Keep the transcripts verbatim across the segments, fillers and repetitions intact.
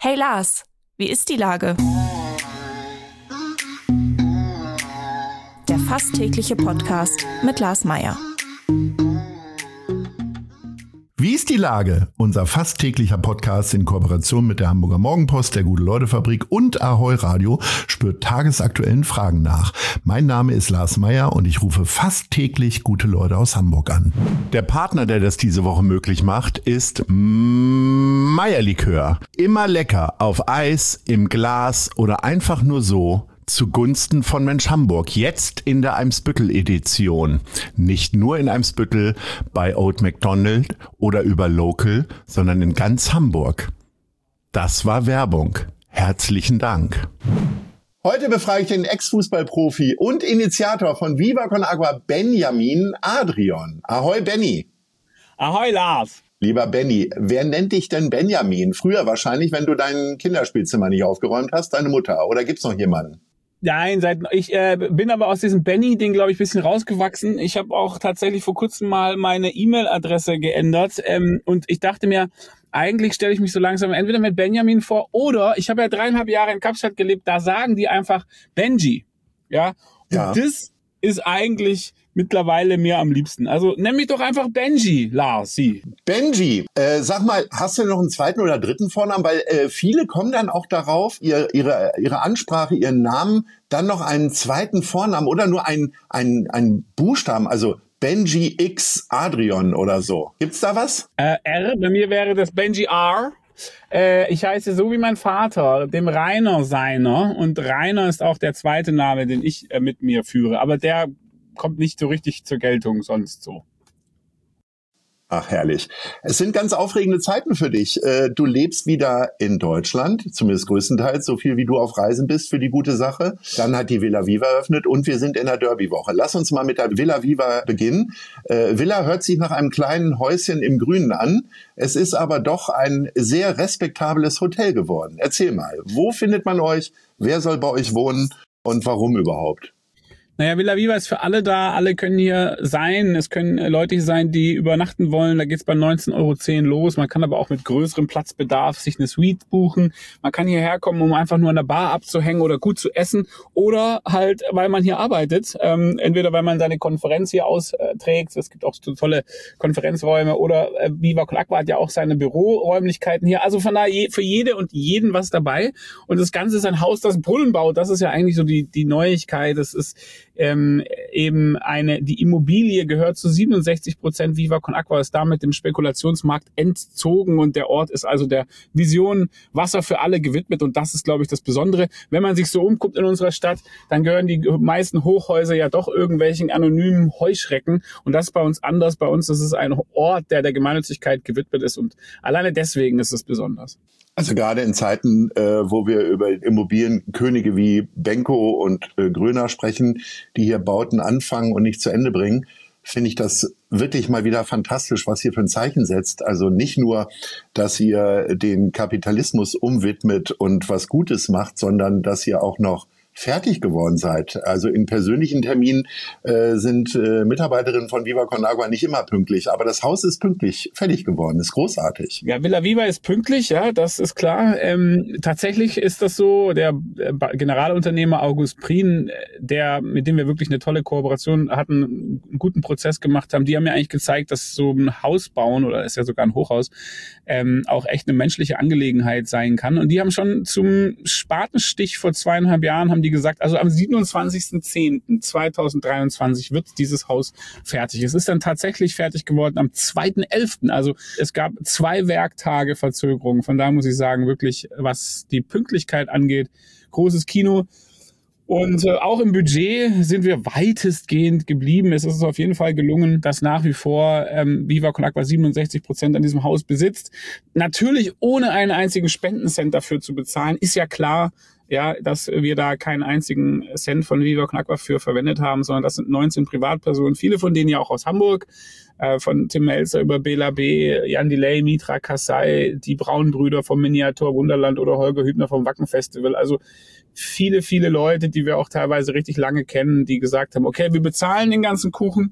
Hey Lars, wie ist die Lage? Der fast tägliche Podcast mit Lars Meyer. Wie ist die Lage? Unser fast täglicher Podcast in Kooperation mit der Hamburger Morgenpost, der Gute-Leute-Fabrik und Ahoi Radio spürt tagesaktuellen Fragen nach. Mein Name ist Lars Meyer und ich rufe fast täglich gute Leute aus Hamburg an. Der Partner, der das diese Woche möglich macht, ist Meyer-Likör. Immer lecker auf Eis, im Glas oder einfach nur so. Zugunsten von Mensch Hamburg, jetzt in der Eimsbüttel-Edition. Nicht nur in Eimsbüttel, bei Old McDonald oder über Local, sondern in ganz Hamburg. Das war Werbung. Herzlichen Dank. Heute befrage ich den Ex-Fußballprofi und Initiator von Viva Con Agua, Benjamin Adrian. Ahoi Benny. Ahoi Lars. Lieber Benny, wer nennt dich denn Benjamin? Früher wahrscheinlich, wenn du dein Kinderspielzimmer nicht aufgeräumt hast, deine Mutter. Oder gibt's noch jemanden? Nein, seit ich äh, bin aber aus diesem Benny-Ding, glaube ich, ein bisschen rausgewachsen. Ich habe auch tatsächlich vor kurzem mal meine E-Mail-Adresse geändert ähm, und ich dachte mir, eigentlich stelle ich mich so langsam entweder mit Benjamin vor oder ich habe ja dreieinhalb Jahre in Kapstadt gelebt, da sagen die einfach Benji. Ja, und ja. Das ist eigentlich mittlerweile mir am liebsten. Also nenn mich doch einfach Benji, Lars. Sie. Benji, äh, sag mal, hast du noch einen zweiten oder dritten Vornamen? Weil äh, viele kommen dann auch darauf, ihr, ihre, ihre Ansprache, ihren Namen, dann noch einen zweiten Vornamen oder nur einen, einen, einen Buchstaben, also Benji X Adrian oder so. Gibt's da was? Äh, R, bei mir wäre das Benji R. Äh, ich heiße so wie mein Vater, dem Rainer seiner. Und Rainer ist auch der zweite Name, den ich äh, mit mir führe. Aber der kommt nicht so richtig zur Geltung sonst so. Ach, herrlich. Es sind ganz aufregende Zeiten für dich. Du lebst wieder in Deutschland, zumindest größtenteils, so viel wie du auf Reisen bist für die gute Sache. Dann hat die Villa Viva eröffnet und wir sind in der Derby-Woche. Lass uns mal mit der Villa Viva beginnen. Villa hört sich nach einem kleinen Häuschen im Grünen an. Es ist aber doch ein sehr respektables Hotel geworden. Erzähl mal, wo findet man euch? Wer soll bei euch wohnen und warum überhaupt? Naja, Villa Viva ist für alle da, alle können hier sein. Es können Leute hier sein, die übernachten wollen. Da geht's bei neunzehn Euro zehn los. Man kann aber auch mit größerem Platzbedarf sich eine Suite buchen. Man kann hierher kommen, um einfach nur an der Bar abzuhängen oder gut zu essen. Oder halt, weil man hier arbeitet. Ähm, entweder weil man seine Konferenz hier austrägt. Es gibt auch so tolle Konferenzräume. Oder äh, Viva Con Agua hat ja auch seine Büroräumlichkeiten hier. Also von daher für jede und jeden was dabei. Und das Ganze ist ein Haus, das Brunnen baut. Das ist ja eigentlich so die, die Neuigkeit. Das ist Ähm, eben eine, die Immobilie gehört zu siebenundsechzig Prozent Viva Con Agua, ist damit dem Spekulationsmarkt entzogen und der Ort ist also der Vision Wasser für alle gewidmet und das ist, glaube ich, das Besondere. Wenn man sich so umguckt in unserer Stadt, dann gehören die meisten Hochhäuser ja doch irgendwelchen anonymen Heuschrecken und das ist bei uns anders. Bei uns ist es ein Ort, der der Gemeinnützigkeit gewidmet ist und alleine deswegen ist es besonders. Also gerade in Zeiten, äh, wo wir über Immobilienkönige wie Benko und äh, Gröner sprechen, die hier Bauten anfangen und nicht zu Ende bringen, finde ich das wirklich mal wieder fantastisch, was ihr für ein Zeichen setzt. Also nicht nur, dass ihr den Kapitalismus umwidmet und was Gutes macht, sondern dass ihr auch noch fertig geworden seid. Also in persönlichen Terminen äh, sind äh, Mitarbeiterinnen von Viva Con Agua nicht immer pünktlich, aber das Haus ist pünktlich fertig geworden, ist großartig. Ja, Villa Viva ist pünktlich, ja, das ist klar. Ähm, tatsächlich ist das so, der äh, Generalunternehmer August Prien, der, mit dem wir wirklich eine tolle Kooperation hatten, einen guten Prozess gemacht haben, die haben mir eigentlich gezeigt, dass so ein Haus bauen, oder ist ja sogar ein Hochhaus, ähm, auch echt eine menschliche Angelegenheit sein kann. Und die haben schon zum Spatenstich vor zweieinhalb Jahren haben die gesagt, also am siebenundzwanzigsten zehnten zweitausenddreiundzwanzig wird dieses Haus fertig. Es ist dann tatsächlich fertig geworden am zweiten elften Also es gab zwei Werktage Verzögerung. Von daher muss ich sagen, wirklich, was die Pünktlichkeit angeht, großes Kino. Und äh, auch im Budget sind wir weitestgehend geblieben. Es ist uns auf jeden Fall gelungen, dass nach wie vor ähm, Viva Con Agua siebenundsechzig Prozent an diesem Haus besitzt. Natürlich ohne einen einzigen Spendencent dafür zu bezahlen, ist ja klar, ja, dass wir da keinen einzigen Cent von Viva Con Agua für verwendet haben, sondern das sind neunzehn Privatpersonen, viele von denen ja auch aus Hamburg, äh, von Tim Melzer über Bela B., Jan Delay, Mitra Kassai, die Braunbrüder vom Miniatur Wunderland oder Holger Hübner vom Wacken Festival. Also viele, viele Leute, die wir auch teilweise richtig lange kennen, die gesagt haben, okay, wir bezahlen den ganzen Kuchen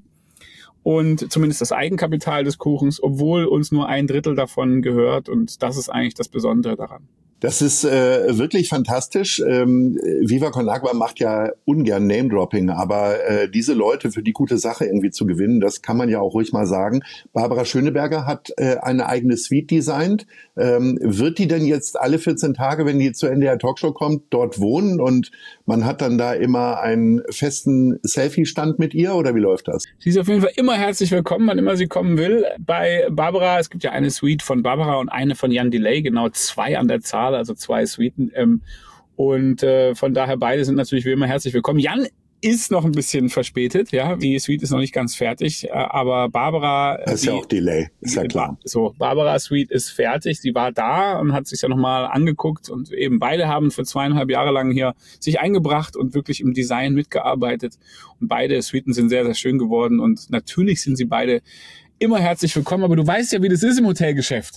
und zumindest das Eigenkapital des Kuchens, obwohl uns nur ein Drittel davon gehört und das ist eigentlich das Besondere daran. Das ist äh, wirklich fantastisch. Ähm, Viva Con Agua macht ja ungern Name-Dropping, aber äh, diese Leute für die gute Sache irgendwie zu gewinnen, das kann man ja auch ruhig mal sagen. Barbara Schöneberger hat äh, eine eigene Suite designt. Ähm, wird die denn jetzt alle vierzehn Tage, wenn die zur N D R Talkshow kommt, dort wohnen und man hat dann da immer einen festen Selfie-Stand mit ihr oder wie läuft das? Sie ist auf jeden Fall immer herzlich willkommen, wann immer sie kommen will. Bei Barbara, es gibt ja eine Suite von Barbara und eine von Jan Delay, genau zwei an der Zahl, also zwei Suiten. Ähm, und äh, von daher beide sind natürlich wie immer herzlich willkommen. Jan ist noch ein bisschen verspätet, ja, die Suite ist noch nicht ganz fertig, aber Barbara... Das ist die, ja auch Delay, ist ja klar. So, Barbaras Suite ist fertig, sie war da und hat sich ja nochmal angeguckt und eben beide haben für zweieinhalb Jahre lang hier sich eingebracht und wirklich im Design mitgearbeitet und beide Suiten sind sehr, sehr schön geworden und natürlich sind sie beide immer herzlich willkommen, aber du weißt ja, wie das ist im Hotelgeschäft.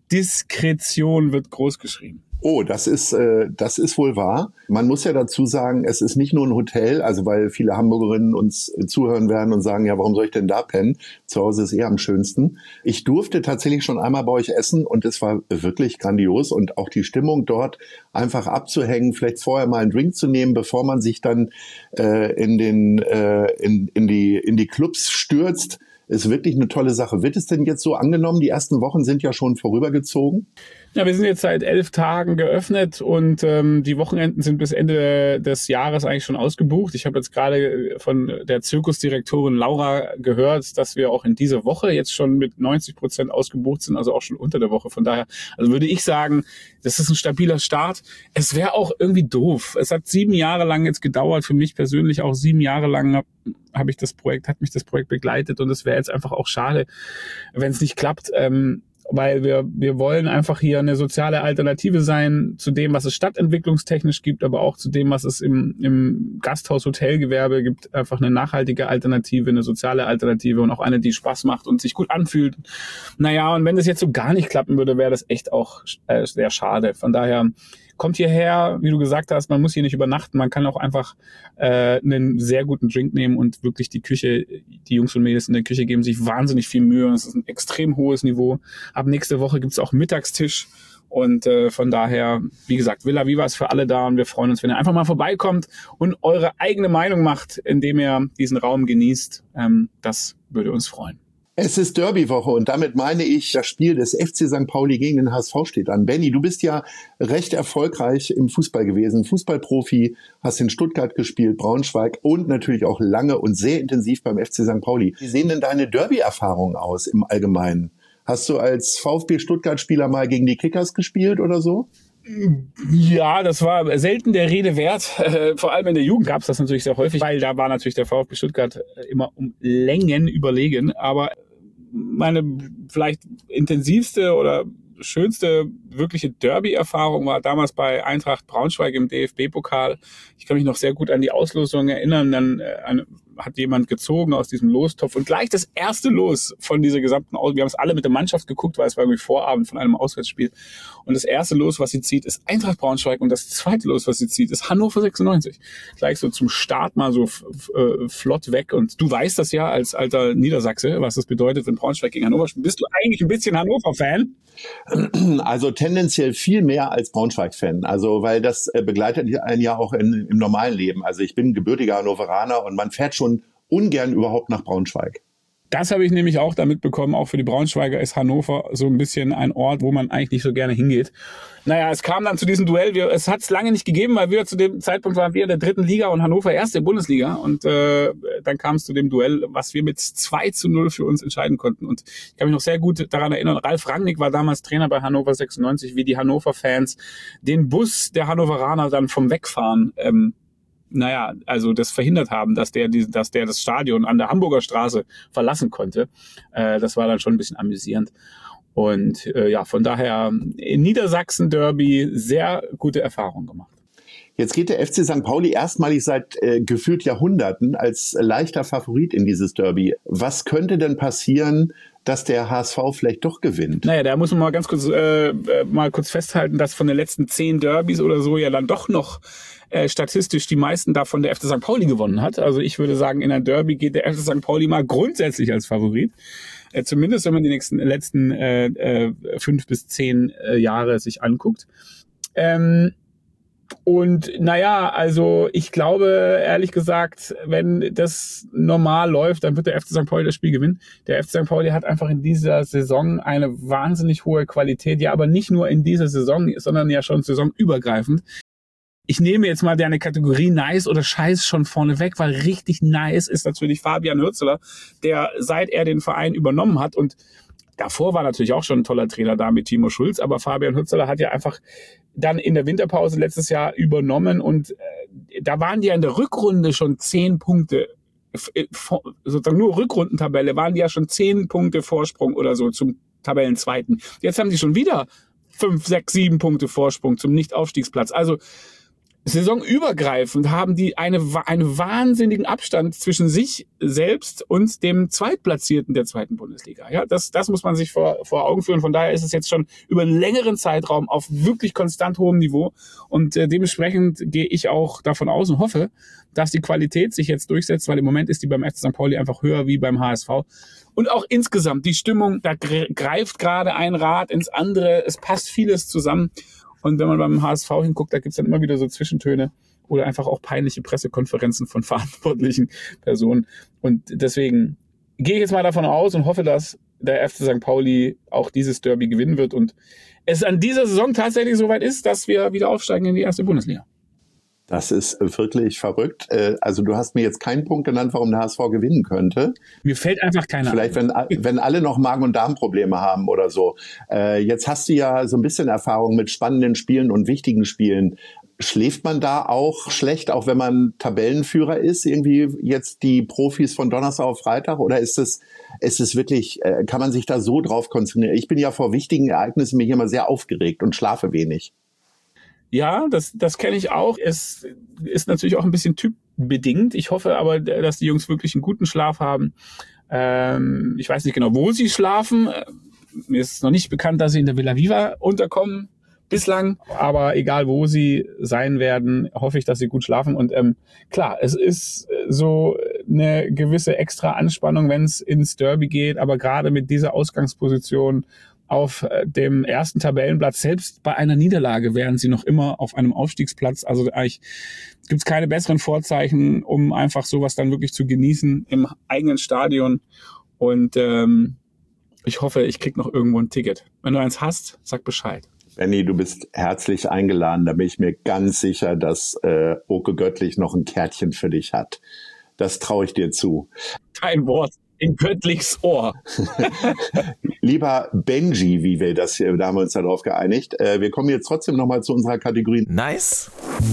Diskretion wird groß geschrieben. Oh, das ist äh, das ist wohl wahr. Man muss ja dazu sagen, es ist nicht nur ein Hotel, also weil viele Hamburgerinnen uns äh, zuhören werden und sagen, ja, warum soll ich denn da pennen? Zu Hause ist eher am schönsten. Ich durfte tatsächlich schon einmal bei euch essen und es war wirklich grandios und auch die Stimmung dort einfach abzuhängen, vielleicht vorher mal einen Drink zu nehmen, bevor man sich dann äh, in den äh, in in die in die Clubs stürzt. Ist wirklich eine tolle Sache. Wird es denn jetzt so angenommen? Die ersten Wochen sind ja schon vorübergezogen. Ja, wir sind jetzt seit elf Tagen geöffnet und ähm, die Wochenenden sind bis Ende des Jahres eigentlich schon ausgebucht. Ich habe jetzt gerade von der Zirkusdirektorin Laura gehört, dass wir auch in dieser Woche jetzt schon mit neunzig Prozent ausgebucht sind, also auch schon unter der Woche. Von daher, also würde ich sagen, das ist ein stabiler Start. Es wäre auch irgendwie doof. Es hat sieben Jahre lang jetzt gedauert, für mich persönlich auch sieben Jahre lang habe hab ich das Projekt, hat mich das Projekt begleitet und es wäre jetzt einfach auch schade, wenn es nicht klappt. Ähm, weil wir wir wollen einfach hier eine soziale Alternative sein zu dem, was es stadtentwicklungstechnisch gibt, aber auch zu dem, was es im im Gasthaus-Hotelgewerbe gibt, einfach eine nachhaltige Alternative, eine soziale Alternative und auch eine, die Spaß macht und sich gut anfühlt. Naja, und wenn das jetzt so gar nicht klappen würde, wäre das echt auch äh, sehr schade. Von daher kommt hierher, wie du gesagt hast, man muss hier nicht übernachten, man kann auch einfach äh, einen sehr guten Drink nehmen und wirklich die Küche, die Jungs und Mädels in der Küche geben sich wahnsinnig viel Mühe und es ist ein extrem hohes Niveau. Ab nächste Woche gibt's auch Mittagstisch und äh, von daher, wie gesagt, Villa Viva ist für alle da und wir freuen uns, wenn ihr einfach mal vorbeikommt und eure eigene Meinung macht, indem ihr diesen Raum genießt. Ähm, das würde uns freuen. Es ist Derby-Woche und damit meine ich, das Spiel des F C Sankt Pauli gegen den H S V steht an. Benni, du bist ja recht erfolgreich im Fußball gewesen, Fußballprofi, hast in Stuttgart gespielt, Braunschweig und natürlich auch lange und sehr intensiv beim F C Sankt Pauli. Wie sehen denn deine Derby-Erfahrungen aus im Allgemeinen? Hast du als VfB Stuttgart-Spieler mal gegen die Kickers gespielt oder so? Ja, das war selten der Rede wert. Äh, vor allem in der Jugend gab es das natürlich sehr häufig, weil da war natürlich der VfB Stuttgart immer um Längen überlegen. Aber meine vielleicht intensivste oder schönste wirkliche Derby-Erfahrung war damals bei Eintracht Braunschweig im D F B-Pokal. Ich kann mich noch sehr gut an die Auslosung erinnern. Dann äh, an, hat jemand gezogen aus diesem Lostopf und gleich das erste Los von dieser gesamten Aus. Wir haben es alle mit der Mannschaft geguckt, weil es war irgendwie Vorabend von einem Auswärtsspiel. Und das erste Los, was sie zieht, ist Eintracht Braunschweig und das zweite Los, was sie zieht, ist Hannover sechsundneunzig. Gleich so zum Start mal so f- f- äh, flott weg. Und du weißt das ja als alter Niedersachse, was das bedeutet, wenn Braunschweig gegen Hannover spielt. Bist du eigentlich ein bisschen Hannover-Fan? Also tendenziell viel mehr als Braunschweig-Fan. Also weil das äh, begleitet einen ja auch in, im normalen Leben. Also ich bin gebürtiger Hannoveraner und man fährt schon ungern überhaupt nach Braunschweig. Das habe ich nämlich auch da mitbekommen. Auch für die Braunschweiger ist Hannover so ein bisschen ein Ort, wo man eigentlich nicht so gerne hingeht. Naja, es kam dann zu diesem Duell. Wir, es hat es lange nicht gegeben, weil wir zu dem Zeitpunkt waren wir in der dritten Liga und Hannover erste Bundesliga. Und äh, dann kam es zu dem Duell, was wir mit zwei zu null für uns entscheiden konnten. Und ich kann mich noch sehr gut daran erinnern, Ralf Rangnick war damals Trainer bei Hannover sechsundneunzig, wie die Hannover-Fans den Bus der Hannoveraner dann vom Wegfahren ähm, naja, also das verhindert haben, dass der, dass der das Stadion an der Hamburger Straße verlassen konnte. Äh, das war dann schon ein bisschen amüsierend. Und äh, ja, von daher in Niedersachsen Derby sehr gute Erfahrung gemacht. Jetzt geht der F C Sankt Pauli erstmalig seit äh, gefühlt Jahrhunderten als leichter Favorit in dieses Derby. Was könnte denn passieren, dass der H S V vielleicht doch gewinnt? Naja, da muss man mal ganz kurz äh, mal kurz festhalten, dass von den letzten zehn Derbys oder so ja dann doch noch äh, statistisch die meisten davon der F C Sankt Pauli gewonnen hat. Also ich würde sagen, in ein Derby geht der F C Sankt Pauli mal grundsätzlich als Favorit. Äh, zumindest wenn man die nächsten letzten äh, äh, fünf bis zehn äh, Jahre sich anguckt. Ähm, Und naja, also ich glaube, ehrlich gesagt, wenn das normal läuft, dann wird der F C Sankt Pauli das Spiel gewinnen. Der F C Sankt Pauli hat einfach in dieser Saison eine wahnsinnig hohe Qualität. Ja, aber nicht nur in dieser Saison, sondern ja schon saisonübergreifend. Ich nehme jetzt mal deine Kategorie Nice oder Scheiß schon vorne weg, weil richtig nice ist natürlich Fabian Hürzeler, der seit er den Verein übernommen hat und davor war natürlich auch schon ein toller Trainer da mit Timo Schulz, aber Fabian Hürzeler hat ja einfach dann in der Winterpause letztes Jahr übernommen und äh, da waren die ja in der Rückrunde schon zehn Punkte, äh, sozusagen nur Rückrundentabelle, waren die ja schon zehn Punkte Vorsprung oder so zum Tabellenzweiten. Jetzt haben die schon wieder fünf, sechs, sieben Punkte Vorsprung zum Nicht-Aufstiegsplatz. Also saisonübergreifend haben die eine, einen wahnsinnigen Abstand zwischen sich selbst und dem Zweitplatzierten der zweiten Bundesliga. Ja, das, das muss man sich vor, vor Augen führen. Von daher ist es jetzt schon über einen längeren Zeitraum auf wirklich konstant hohem Niveau. Und äh, dementsprechend gehe ich auch davon aus und hoffe, dass die Qualität sich jetzt durchsetzt, weil im Moment ist die beim F C Sankt Pauli einfach höher wie beim H S V. Und auch insgesamt die Stimmung, da greift gerade ein Rad ins andere. Es passt vieles zusammen. Und wenn man beim H S V hinguckt, da gibt's dann immer wieder so Zwischentöne oder einfach auch peinliche Pressekonferenzen von verantwortlichen Personen. Und deswegen gehe ich jetzt mal davon aus und hoffe, dass der F C Sankt Pauli auch dieses Derby gewinnen wird und es an dieser Saison tatsächlich soweit ist, dass wir wieder aufsteigen in die erste Bundesliga. Das ist wirklich verrückt. Also du hast mir jetzt keinen Punkt genannt, warum der H S V gewinnen könnte. Mir fällt einfach keiner Vielleicht, ein. wenn, wenn alle noch Magen- und Darmprobleme haben oder so. Jetzt hast du ja so ein bisschen Erfahrung mit spannenden Spielen und wichtigen Spielen. Schläft man da auch schlecht, auch wenn man Tabellenführer ist, irgendwie jetzt die Profis von Donnerstag auf Freitag? Oder ist es, ist es wirklich, kann man sich da so drauf konzentrieren? Ich bin ja vor wichtigen Ereignissen mich immer sehr aufgeregt und schlafe wenig. Ja, das, das kenne ich auch. Es ist natürlich auch ein bisschen typbedingt. Ich hoffe aber, dass die Jungs wirklich einen guten Schlaf haben. Ähm, ich weiß nicht genau, wo sie schlafen. Mir ist noch nicht bekannt, dass sie in der Villa Viva unterkommen bislang. Aber egal, wo sie sein werden, hoffe ich, dass sie gut schlafen. Und ähm, klar, es ist so eine gewisse extra Anspannung, wenn es ins Derby geht. Aber gerade mit dieser Ausgangsposition auf dem ersten Tabellenplatz, selbst bei einer Niederlage wären sie noch immer auf einem Aufstiegsplatz. Also eigentlich gibt es keine besseren Vorzeichen, um einfach sowas dann wirklich zu genießen im eigenen Stadion. Und ähm, ich hoffe, ich krieg noch irgendwo ein Ticket. Wenn du eins hast, sag Bescheid. Benni, du bist herzlich eingeladen. Da bin ich mir ganz sicher, dass äh, Oke Göttlich noch ein Kärtchen für dich hat. Das traue ich dir zu. Kein Wort. In Göttlichs Ohr. Lieber Benji, wie wir das hier, da haben wir uns darauf geeinigt. Äh, wir kommen jetzt trotzdem nochmal zu unserer Kategorie Nice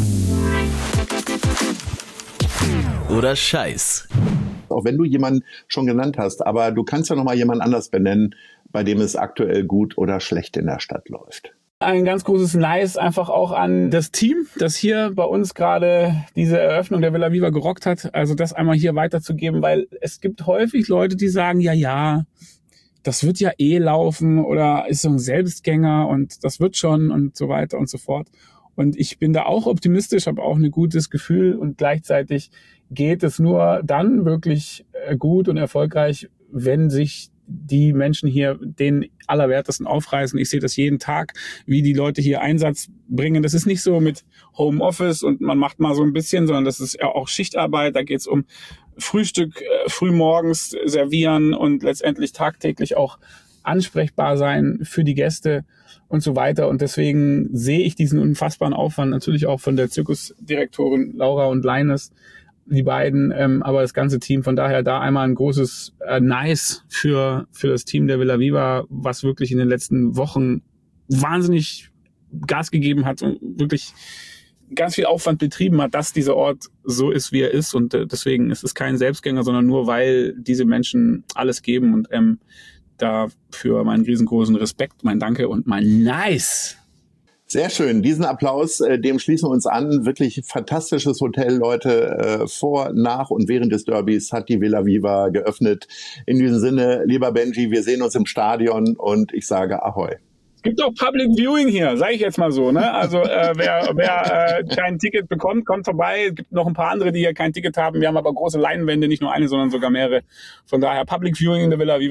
oder Scheiß. Auch wenn du jemanden schon genannt hast, aber du kannst ja nochmal jemand anders benennen, bei dem es aktuell gut oder schlecht in der Stadt läuft. Ein ganz großes Nice einfach auch an das Team, das hier bei uns gerade diese Eröffnung der Villa Viva gerockt hat. Also das einmal hier weiterzugeben, weil es gibt häufig Leute, die sagen, ja, ja, das wird ja eh laufen oder ist so ein Selbstgänger und das wird schon und so weiter und so fort. Und ich bin da auch optimistisch, habe auch ein gutes Gefühl und gleichzeitig geht es nur dann wirklich gut und erfolgreich, wenn sich die Menschen hier den Allerwertesten aufreißen. Ich sehe das jeden Tag, wie die Leute hier Einsatz bringen. Das ist nicht so mit Homeoffice und man macht mal so ein bisschen, sondern das ist ja auch Schichtarbeit. Da geht es um Frühstück, äh, frühmorgens servieren und letztendlich tagtäglich auch ansprechbar sein für die Gäste und so weiter. Und deswegen sehe ich diesen unfassbaren Aufwand natürlich auch von der Zirkusdirektorin Laura und Leines, die beiden, ähm, aber das ganze Team. Von daher da einmal ein großes äh, Nice für für das Team der Villa Viva, was wirklich in den letzten Wochen wahnsinnig Gas gegeben hat und wirklich ganz viel Aufwand betrieben hat, dass dieser Ort so ist, wie er ist. Und äh, deswegen ist es kein Selbstgänger, sondern nur, weil diese Menschen alles geben. Und ähm, dafür meinen riesengroßen Respekt, mein Danke und mein Nice. Sehr schön. Diesen Applaus, äh, dem schließen wir uns an. Wirklich fantastisches Hotel, Leute. Äh, vor, nach und während des Derbys hat die Villa Viva geöffnet. In diesem Sinne, lieber Benji, wir sehen uns im Stadion und ich sage Ahoi. Es gibt auch Public Viewing hier, sage ich jetzt mal so. Ne? Also äh, wer, wer äh, kein Ticket bekommt, kommt vorbei. Es gibt noch ein paar andere, die hier kein Ticket haben. Wir haben aber große Leinwände, nicht nur eine, sondern sogar mehrere. Von daher Public Viewing in der Villa Viva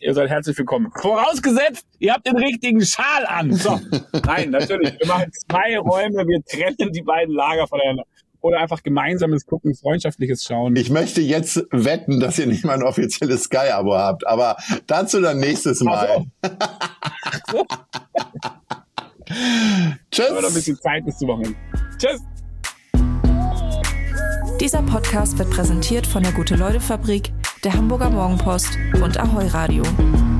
ihr seid herzlich willkommen. Vorausgesetzt, ihr habt den richtigen Schal an. So, nein, natürlich. Wir machen zwei Räume, wir trennen die beiden Lager voneinander. Oder einfach gemeinsames Gucken, freundschaftliches Schauen. Ich möchte jetzt wetten, dass ihr nicht mal ein offizielles Sky-Abo habt, aber dazu dann nächstes Mal. Ach so. Tschüss. Aber noch ein bisschen Zeit bis zum Wochenende. Tschüss. Dieser Podcast wird präsentiert von der Gute-Leute-Fabrik, der Hamburger Morgenpost und Ahoi Radio.